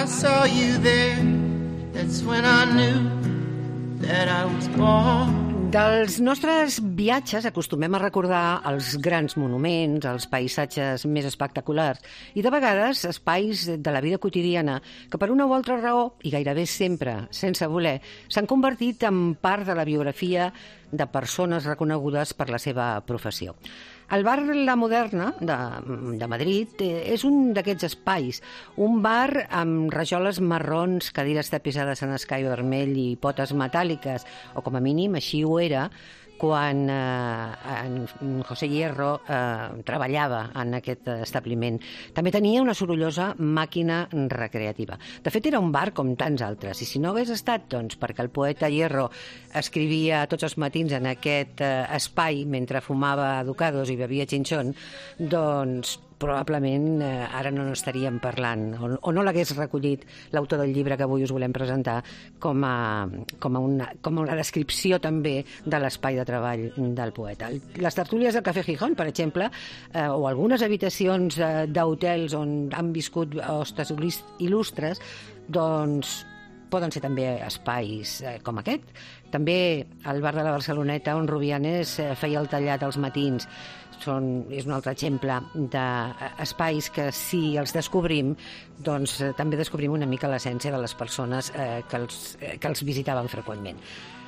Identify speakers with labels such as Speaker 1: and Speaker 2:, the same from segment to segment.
Speaker 1: I saw you there, that's when I knew that I was born.
Speaker 2: Dels nostres viatges acostumem a recordar els grans monuments, els paisatges més espectaculars i de vegades espais de la vida quotidiana que per una o altra raó, i gairebé sempre sense voler, s'han convertit en part de la biografia de persones reconegudes per la seva professió. El bar La Moderna de Madrid és un d'aquests espais, un bar amb rajoles marrons, cadires tapissades en escai vermell i potes metàl·liques, o com a mínim així ho era quan en José Hierro treballava en aquest establiment. També tenia una sorollosa màquina recreativa. De fet, era un bar com tants altres, i si no hagués estat perquè el poeta Hierro escrivia tots els matins en aquest espai mentre fumava ducados i bevia chinchón, doncs probablement ara no n'estaríem parlant, o no l'hagués recollit l'autor del llibre que avui us volem presentar com una descripció també de l'espai de treball del poeta. Les tertúlies del Cafè Gijón, per exemple, o algunes habitacions d'hotels on han viscut hostes il·lustres, doncs poden ser també espais com aquest. També al bar de la Barceloneta, on Rubianes feia el tallat als matins, és un altre exemple d'espais que si els descobrim, doncs també descobrim una mica l'essència de les persones que els visitaven freqüentment.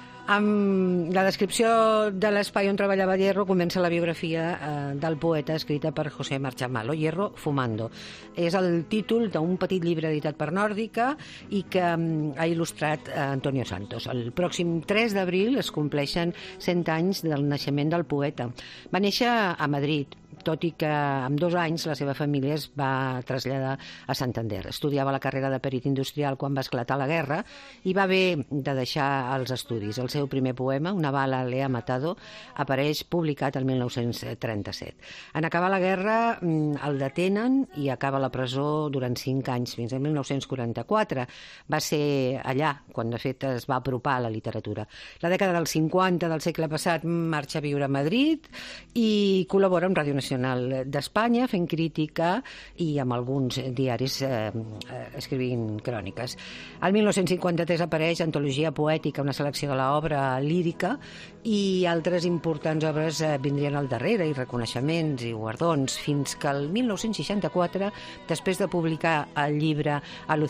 Speaker 2: Amb la descripció de l'espai on treballava Hierro comença la biografia del poeta escrita per José Marchamalo, Hierro fumando. És el títol d'un petit llibre editat per Nòrdica i que ha il·lustrat Antonio Santos. El pròxim 3 d'abril es compleixen 100 anys del naixement del poeta. Va néixer a Madrid, tot i que amb 2 anys la seva família es va traslladar a Santander. Estudiava la carrera de perit industrial quan va esclatar la guerra i va haver de deixar els estudis. El seu primer poema, Una bala le ha matado, apareix publicat el 1937. En acabar la guerra el detenen i acaba a la presó durant 5 anys, fins al 1944. Va ser allà quan, de fet, es va apropar a la literatura. La dècada dels 50 del segle passat marxa a viure a Madrid i col·labora amb Ràdio Nacional d'Espanya fent crítica i amb alguns diaris escrivint cròniques. El 1953 apareix Antologia poètica, una selecció de l'obra lírica, i altres importants obres vindrien al darrere, i reconeixements i guardons, fins que el 1964, després de publicar el llibre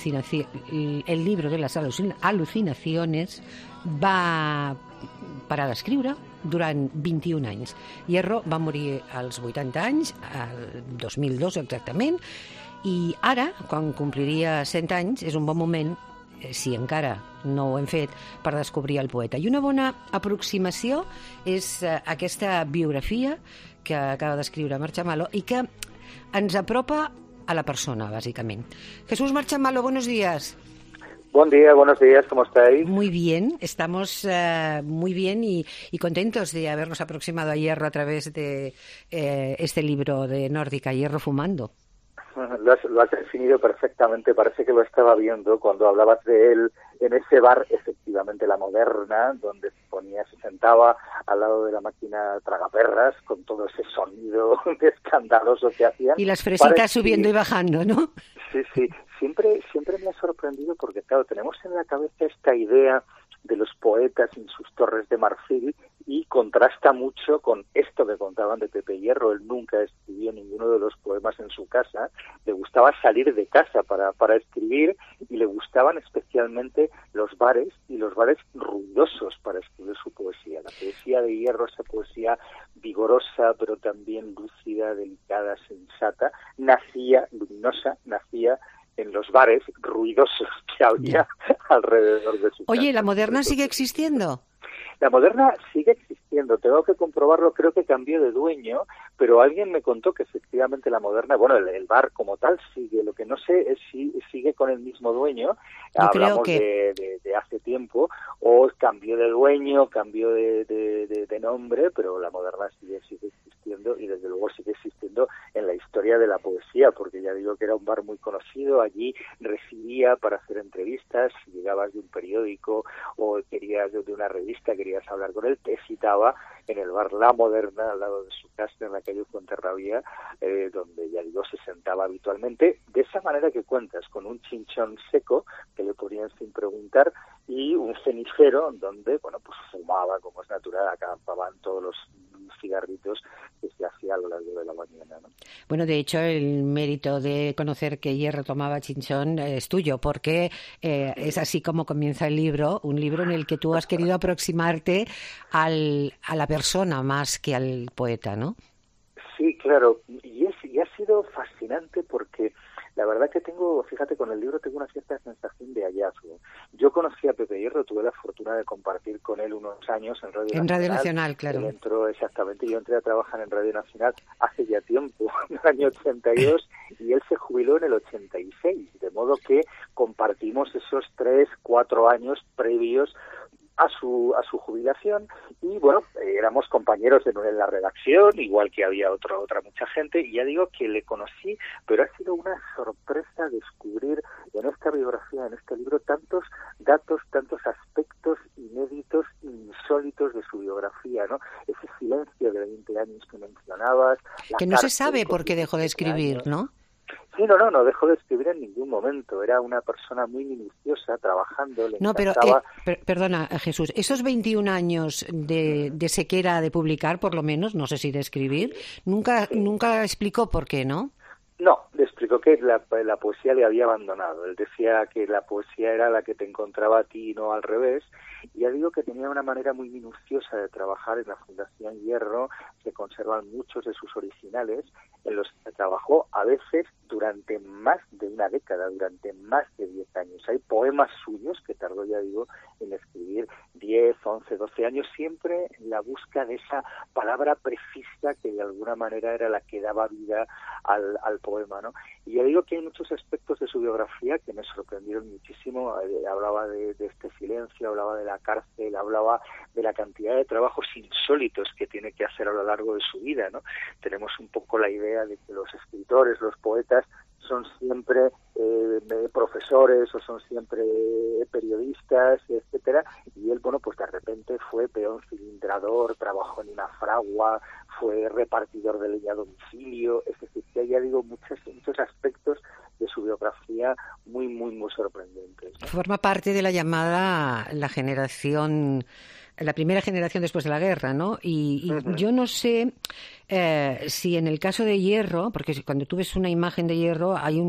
Speaker 2: El libro de las alucinaciones, va parar d'escriure durant 21 anys. Hierro va morir als 80 anys, el 2002 exactament, i ara, quan compliria 100 anys, és un bon moment, si encara no ho hem fet, per descobrir el poeta. I una bona aproximació és aquesta biografia que acaba d'escriure Marchamalo i que ens apropa a la persona, bàsicament. Jesús Marchamalo, buenos días.
Speaker 3: Buen día, buenos días, ¿cómo estáis?
Speaker 2: Muy bien, estamos muy bien y contentos de habernos aproximado a Hierro a través de este libro de Nórdica, Hierro fumando.
Speaker 3: Lo has definido perfectamente, parece que lo estaba viendo cuando hablabas de él en ese bar, efectivamente La Moderna, donde se sentaba al lado de la máquina tragaperras con todo ese sonido escandaloso que hacían.
Speaker 2: Y las fresitas subiendo y bajando, ¿no?
Speaker 3: Sí, siempre me ha sorprendido porque, claro, tenemos en la cabeza esta idea de los poetas en sus torres de marfil y contrasta mucho con esto que contaban de Pepe Hierro. Él nunca escribió ninguno de los poemas en su casa, le gustaba salir de casa para escribir y le gustaban especialmente los bares y los bares ruidosos para escribir su poesía. La poesía de Hierro, esa poesía vigorosa pero también lúcida, delicada, sensata, luminosa, nacía en los bares ruidosos que había alrededor de su casa.
Speaker 2: Oye, ¿La Moderna sigue existiendo?
Speaker 3: La Moderna sigue existiendo, tengo que comprobarlo, creo que cambió de dueño, pero alguien me contó que efectivamente La Moderna, bueno, el bar como tal sigue, lo que no sé es si sigue con el mismo dueño, hablamos de hace tiempo, o cambió de dueño, cambió de nombre, pero La Moderna sigue existiendo. existiendo, y desde luego sigue existiendo en la historia de la poesía, porque ya digo que era un bar muy conocido. Allí residía para hacer entrevistas. Si llegabas de un periódico o querías de una revista, querías hablar con él, te citaba en el bar La Moderna, al lado de su casa, en la calle Fuenterrabía, donde ya digo se sentaba habitualmente, de esa manera que cuentas, con un chinchón seco que le ponían sin preguntar y un cenicero donde, bueno, pues fumaba, como es natural, acampaban todos los cigarritos que se hacía a lo largo de la mañana, ¿no?
Speaker 2: Bueno, de hecho, el mérito de conocer que Hierro tomaba chinchón es tuyo, porque es así como comienza el libro, un libro en el que tú has querido aproximarte a la persona más que al poeta, ¿no?
Speaker 3: Sí, claro, y ha sido fascinante porque la verdad que fíjate, con el libro tengo una cierta sensación de hallazgo. Yo conocí a Pepe Hierro, tuve la fortuna de compartir con él unos años en Radio Nacional.
Speaker 2: En Radio Nacional, claro.
Speaker 3: Él entró, exactamente, yo entré a trabajar en Radio Nacional hace ya tiempo, en el año 82, y él se jubiló en el 86, de modo que compartimos esos 3-4 años previos a su jubilación, y bueno, éramos compañeros en la redacción, igual que había otra mucha gente, y ya digo que le conocí, pero ha sido una sorpresa descubrir en esta biografía, en este libro, tantos datos, tantos aspectos inéditos, insólitos de su biografía, ¿no? Ese silencio de 20 años que mencionabas.
Speaker 2: Que no se sabe por qué dejó de escribir, ¿no?
Speaker 3: Sí, no dejó de escribir en ningún momento. Era una persona muy minuciosa, trabajando.
Speaker 2: No, pero perdona, Jesús, esos 21 años de sequera de publicar, por lo menos, no sé si de escribir, nunca explicó por qué, ¿no?
Speaker 3: No, le explicó que la poesía le había abandonado. Él decía que la poesía era la que te encontraba a ti y no al revés. Y ya digo que tenía una manera muy minuciosa de trabajar. En la Fundación Hierro se conservan muchos de sus originales, en los que trabajó a veces durante más de una década, durante más de 10 años. Hay poemas suyos que tardó, ya digo, en escribir 10, 11, 12 años, siempre en la busca de esa palabra precisa que de alguna manera era la que daba vida al poema, ¿no? Y ya digo que hay muchos aspectos de su biografía que me sorprendieron muchísimo. Hablaba de este silencio, hablaba de la cárcel, hablaba de la cantidad de trabajos insólitos que tiene que hacer a lo largo de su vida, ¿no? Tenemos un poco la idea de que los escritores, los poetas, son siempre profesores o son siempre periodistas, etcétera, y él, bueno, pues de repente fue peón cilindrador, trabajó en una fragua, fue repartidor de leña a domicilio. Es decir, que ya digo, muchos aspectos de su biografía muy, muy, muy sorprendentes, ¿no?
Speaker 2: Forma parte de la llamada la primera generación después de la guerra, ¿no? Y yo no sé si en el caso de Hierro, porque cuando tú ves una imagen de Hierro hay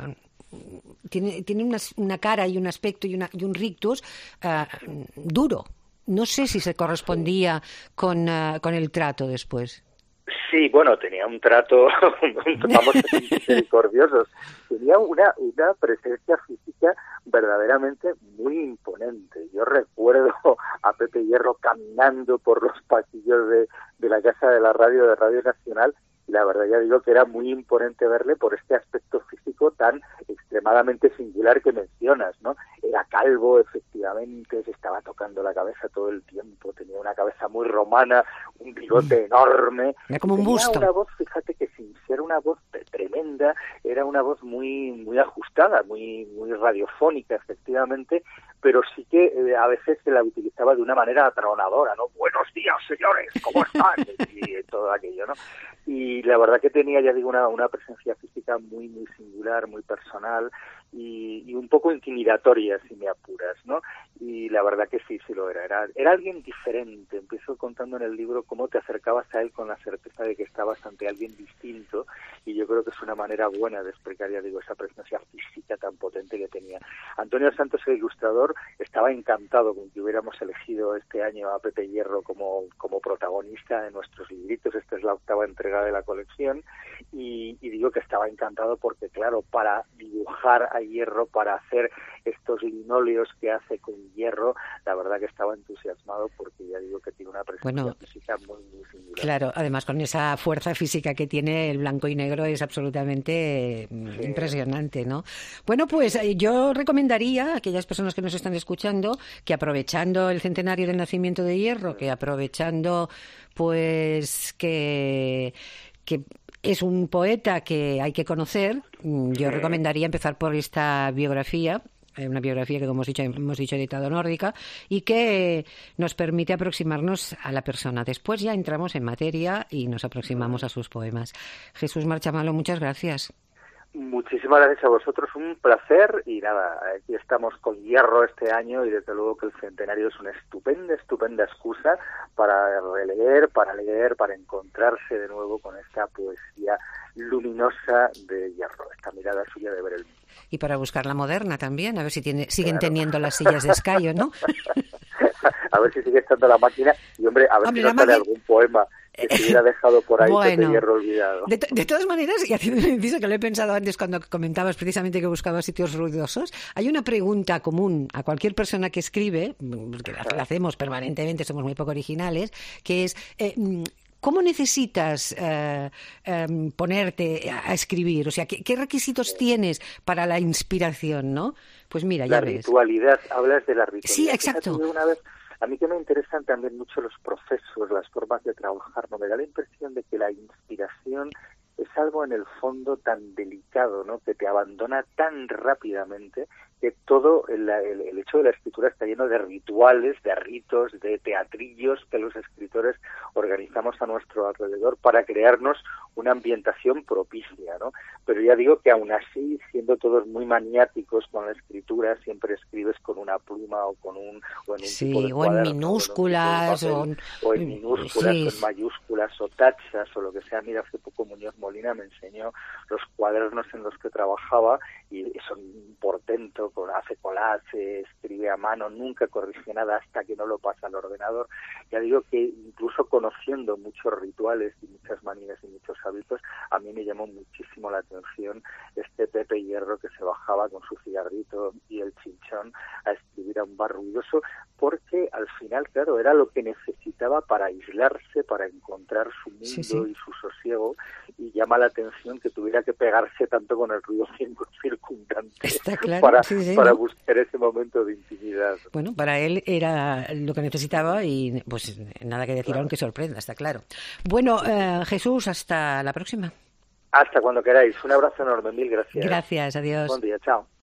Speaker 2: tiene una cara y un aspecto y un rictus duro. No sé si se correspondía con el trato después.
Speaker 3: Sí, bueno, tenía un trato, vamos a ser misericordiosos, tenía una presencia física verdaderamente muy imponente. Yo recuerdo a Pepe Hierro caminando por los pasillos de la Casa de la Radio, de Radio Nacional, y la verdad ya digo que era muy imponente verle por este aspecto físico tan extremadamente singular que mencionas, ¿no? Era calvo, efectivamente, se estaba tocando la cabeza todo el tiempo, tenía una cabeza muy romana, un bigote enorme.
Speaker 2: Era como un busto.
Speaker 3: Tenía una voz, fíjate que sin ser una voz tremenda, era una voz muy, muy ajustada, muy, muy radiofónica, efectivamente, pero sí que a veces se la utilizaba de una manera atronadora, ¿no? Buenos días, señores, ¿cómo están? Y todo aquello, ¿no? Y la verdad que tenía, ya digo, una presencia física muy, muy singular, muy personal y un poco intimidatoria, si me apuras, ¿no? Y la verdad que sí lo era. Era alguien diferente. Empiezo contando en el libro cómo te acercabas a él con la certeza de que estabas ante alguien distinto, y yo creo que es una manera buena de explicar, ya digo, esa presencia física tan potente que tenía. Antonio Santos, el ilustrador, estaba encantado con que hubiéramos elegido este año a Pepe Hierro como protagonista de nuestros libritos. Esta es la 8ª entrega de la colección, y digo que estaba encantado porque, claro, para dibujar a Hierro, para hacer estos linóleos que hace con Hierro, la verdad que estaba entusiasmado porque ya digo que tiene una presencia física muy, muy singular.
Speaker 2: Claro, además con esa fuerza física que tiene, el blanco y negro es absolutamente impresionante, ¿no? Bueno, pues yo recomendaría a aquellas personas que nos están escuchando, que aprovechando el centenario del nacimiento de Hierro, que aprovechando pues que es un poeta que hay que conocer, yo recomendaría empezar por esta biografía, una biografía que, como hemos dicho, editado Nórdica, y que nos permite aproximarnos a la persona. Después ya entramos en materia y nos aproximamos a sus poemas. Jesús Marchamalo, muchas gracias.
Speaker 3: Muchísimas gracias a vosotros, un placer, y nada, aquí estamos con Hierro este año y desde luego que el centenario es una estupenda excusa para releer, para leer, para encontrarse de nuevo con esta poesía luminosa de Hierro, esta mirada suya de ver el mundo.
Speaker 2: Y para buscar la moderna también, a ver si siguen teniendo las sillas de escayo, ¿no?
Speaker 3: A ver si sigue estando la máquina y, hombre, a ver si nos sale algún poema que se hubiera dejado por ahí, bueno, Pepe Hierro olvidado.
Speaker 2: De todas maneras, y haciendo un inciso que lo he pensado antes cuando comentabas precisamente que buscabas sitios ruidosos, hay una pregunta común a cualquier persona que escribe, porque la hacemos permanentemente, somos muy poco originales, que es... ¿cómo necesitas ponerte a escribir? O sea, ¿qué requisitos tienes para la inspiración, no? Pues mira, ya ves.
Speaker 3: La ritualidad, hablas de la ritualidad.
Speaker 2: Sí, exacto.
Speaker 3: Fíjate, una vez, a mí que me interesan también mucho los procesos, las formas de trabajar, ¿no? Me da la impresión de que la inspiración es algo en el fondo tan delicado, ¿no? Que te abandona tan rápidamente, que todo el hecho de la escritura está lleno de rituales, de ritos, de teatrillos que los escritores organizamos a nuestro alrededor para crearnos una ambientación propicia, ¿no? Pero ya digo que aún así, siendo todos muy maniáticos con la escritura, siempre escribes con una pluma o en un tipo de cuaderno,
Speaker 2: o en minúsculas,
Speaker 3: o en minúsculas, o en mayúsculas, o tachas, o lo que sea. Mira, hace poco Muñoz Molina me enseñó los cuadernos en los que trabajaba y son un portento, hace collage, escribe a mano, nunca corrige nada hasta que no lo pasa al ordenador. Ya digo que incluso conociendo muchos rituales y muchas manías y muchos hábitos, a mí me llamó muchísimo la atención este Pepe Hierro que se bajaba con su cigarrito y el chinchón a escribir a un bar ruidoso, porque al final, claro, era lo que necesitaba para aislarse, para encontrar su mundo y su sosiego, y llama la atención que tuviera que pegarse tanto con el ruido circundante.
Speaker 2: Está claro,
Speaker 3: para buscar ese momento de intimidad.
Speaker 2: Bueno, para él era lo que necesitaba y pues nada que decir, aunque sorprenda, está claro. Bueno, Jesús, hasta la próxima.
Speaker 3: Hasta cuando queráis. Un abrazo enorme, mil gracias.
Speaker 2: Gracias, adiós.
Speaker 3: Buen día, chao.